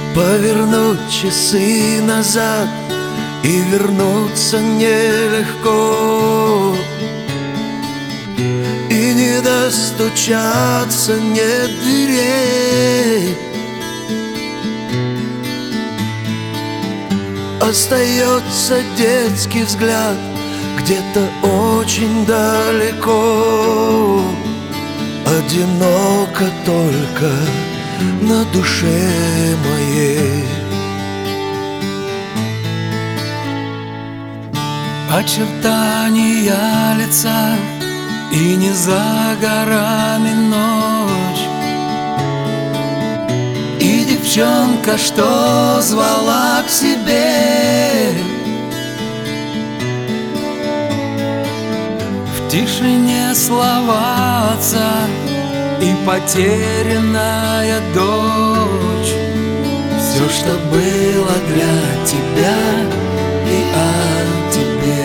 Повернуть часы назад и вернуться нелегко, и не достучаться нет дверей. Остается детский взгляд где-то очень далеко. Одиноко только на душе моей. Очертания лица, и не за горами ночь, и девчонка, что звала к себе. В тишине слова отца и потерянная дочь. Все, что было для тебя и о тебе.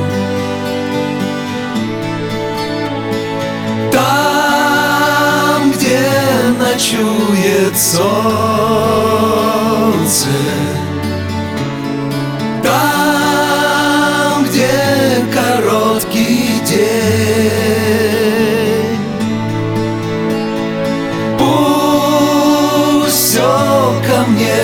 Там, где ночует солнце, там, где короткий день, пусть все ко мне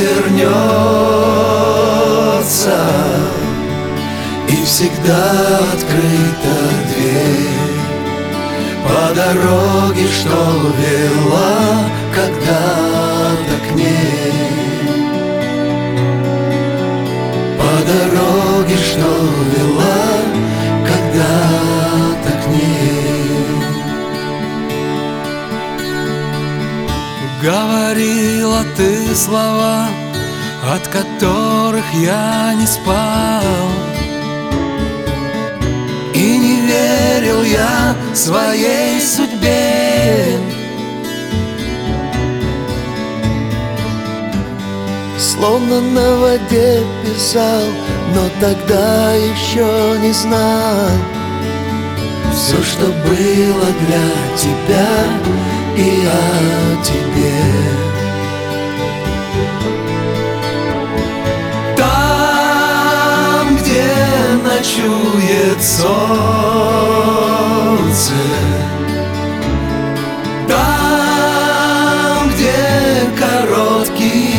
вернется, и всегда открыта дверь по дороге, что вела когда-то к ней. По дороге, что вела когда-то к ней. Говорила ты слова, от которых я не спал, и не верил я своей судьбе. Словно на воде писал, но тогда еще не знал. Все, что было для тебя и о тебе. Там, где ночует солнце, там, где короткий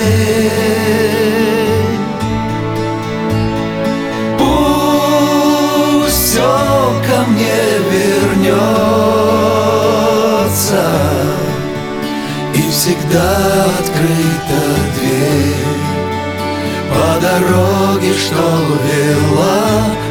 день, пусть все ко мне вернется, и всегда открыта дверь по дороге, что вела